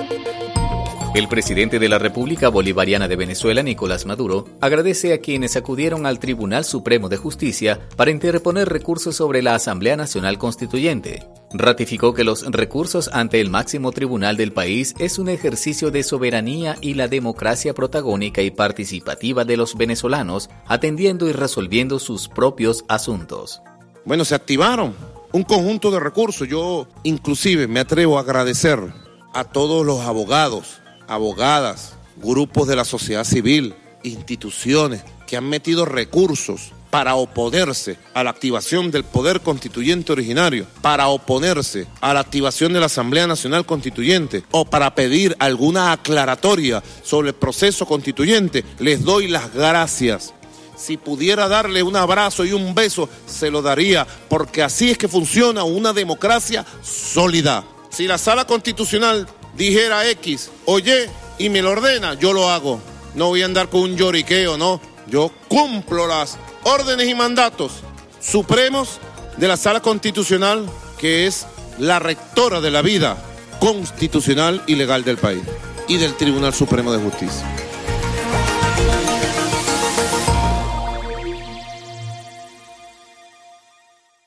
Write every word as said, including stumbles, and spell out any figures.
El presidente de la República Bolivariana de Venezuela, Nicolás Maduro, agradece a quienes acudieron al Tribunal Supremo de Justicia para interponer recursos sobre la Asamblea Nacional Constituyente. Ratificó que los recursos ante el máximo tribunal del país es un ejercicio de soberanía y la democracia protagónica y participativa de los venezolanos, atendiendo y resolviendo sus propios asuntos. Bueno, se activaron un conjunto de recursos. Yo inclusive me atrevo a agradecer a todos los abogados, abogadas, grupos de la sociedad civil, instituciones que han metido recursos para oponerse a la activación del poder constituyente originario, para oponerse a la activación de la Asamblea Nacional Constituyente o para pedir alguna aclaratoria sobre el proceso constituyente. Les doy las gracias. Si pudiera darle un abrazo y un beso, se lo daría, porque así es que funciona una democracia sólida. Si la Sala Constitucional dijera X, oye, y me lo ordena, yo lo hago. No voy a andar con un lloriqueo, no. Yo cumplo las órdenes y mandatos supremos de la Sala Constitucional, que es la rectora de la vida constitucional y legal del país, y del Tribunal Supremo de Justicia.